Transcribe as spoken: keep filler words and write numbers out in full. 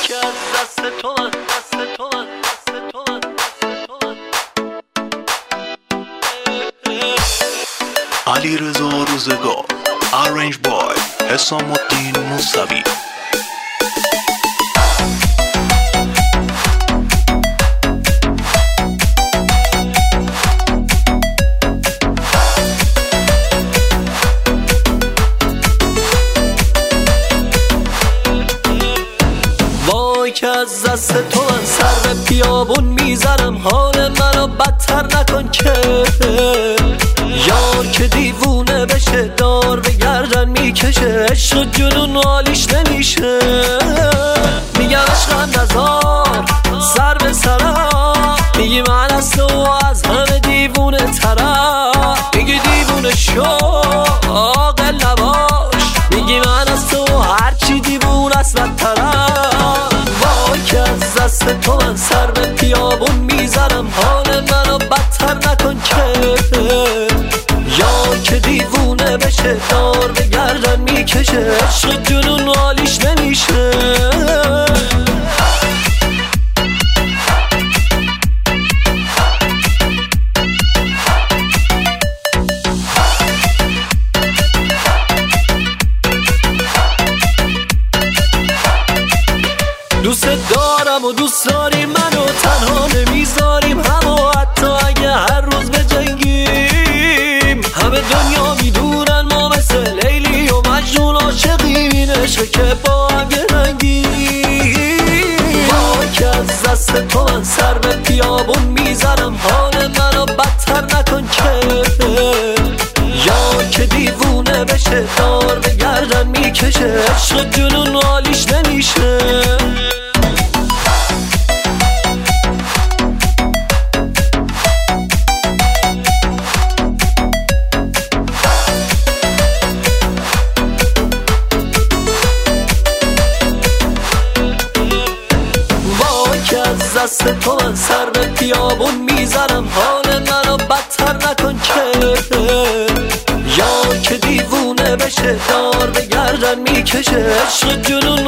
که از دست تو من، دست تو من، دست تو من، دست تو من. علیرضا روزگار Arrange by حسام الدین موسوی. که از دست تو من سر به بیابون میزنم، حال منو بدتر نکن که یار که دیوونه بشه دار به گردن میکشه، عشق و جنون حالیش نمیشه. میگم عشقم نزار سر به سرم، میگی من از تو از همه دیوونه ترم، میگی دیوونه شو عاقل نباش، میگی من از تو هرچی دیوونه است بدترم. که از دست تو من سر به بیابون میزنم، حال منو بدتر نکن که یار که دیوونه بشه دار به گردن میکشه، عشق جنون حالیش نمیشه. دوست دارم و دوست داری منو، تنها نمیذاریم همو، حتی اگه هر روز بجنگیم. همه دنیا میدونن ما مثل لیلی و مجنون عاشقیم، این عشق که با هم گرنگیم. با که از دست تو من سر به بیابون میزنم، حال منو بدتر نکن که یار که دیوونه بشه دار به گردن میکشه، عشق جنون حالیش نمیشه. دست تو من سر به بیابون میزنم، حال منو بدتر نکن که یار که دیوونه بشه دار به گردن میکشه، عشق جنون